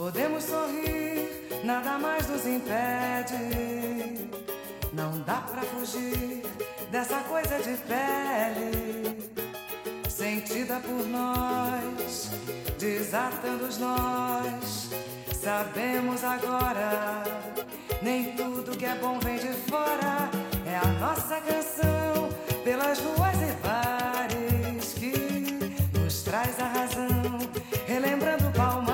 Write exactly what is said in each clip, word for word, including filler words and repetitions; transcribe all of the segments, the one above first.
Podemos sorrir, nada mais nos impede. Não dá pra fugir dessa coisa de pele, sentida por nós, desatando os nós. Sabemos agora, nem tudo que é bom vem de fora. É a nossa canção pelas ruas e bares que nos traz a razão, relembrando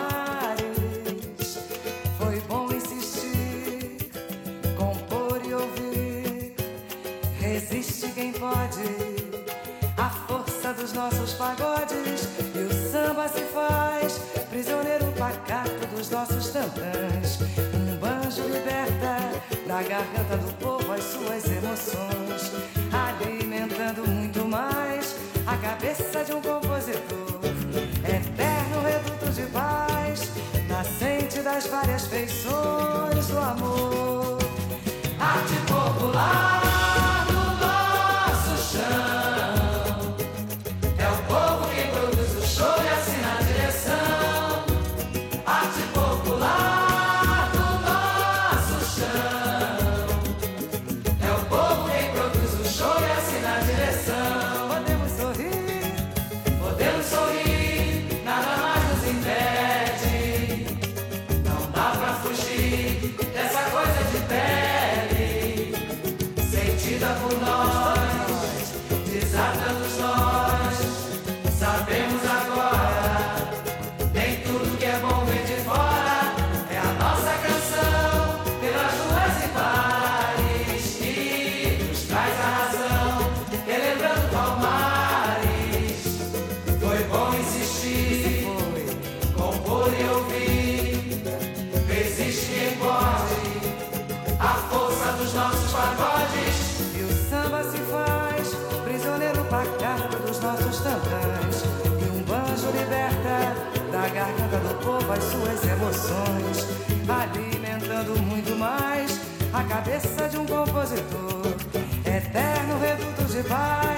Palmares. Foi bom insistir, compor e ouvir. Resiste quem pode, a força dos nossos pagodes. E o samba se faz prisioneiro pacato dos nossos tantãs. Um banjo liberta da garganta do povo as suas emoções, alimentando muito mais a cabeça de um compositor. Eterno reduto de paz, nascente das várias feições do amor. Arte popular no nosso chão, é o povo quem produz o show e assina a direção. Arte popular no nosso chão, é o povo quem produz o show e assina a direção. Podemos sorrir, podemos sorrir, nada mais nos impede. Não dá pra fugir dessa coisa de pele, sentida por nós, desatando os nós. Sabemos agora, nem tudo que é bom vem de fora. É a nossa canção pelas ruas e bares que nos traz a razão, relembrando Palmares. Foi bom insistir, compor e ouvir. Resiste quem pode, a força dos nossos pagodes. E o samba se faz prisioneiro pacato dos nossos tantãs. E um banjo liberta da garganta do povo as suas emoções, alimentando muito mais a cabeça de um compositor. Eterno reduto de paz,